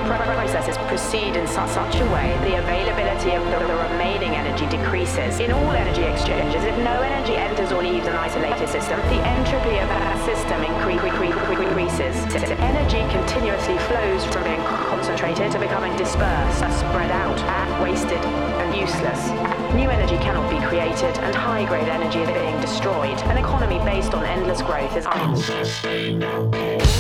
processes proceed in such a way the availability of the remaining energy decreases. In all energy exchanges, if no energy enters or leaves an isolated system, the entropy of that system increases. Energy continuously flows from being concentrated to becoming dispersed, spread out, wasted, and useless. New energy cannot be created, and high-grade energy is being destroyed. An economy based on endless growth is unsustainable.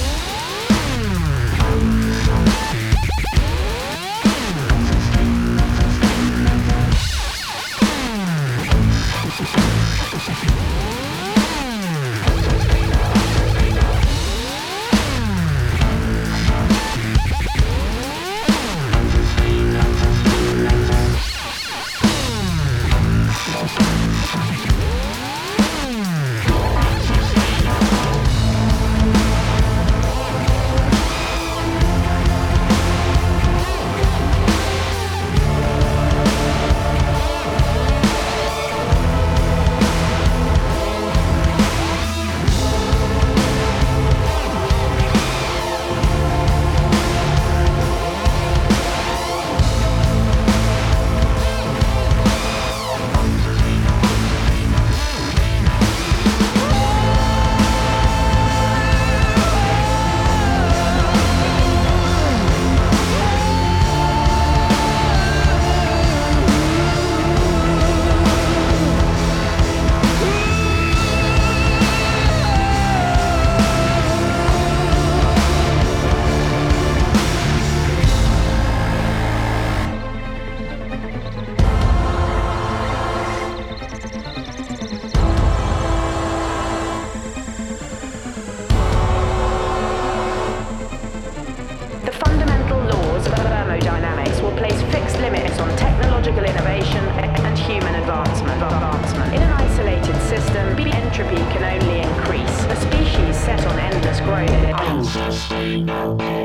In an isolated system, entropy can only increase. A species set on endless growth.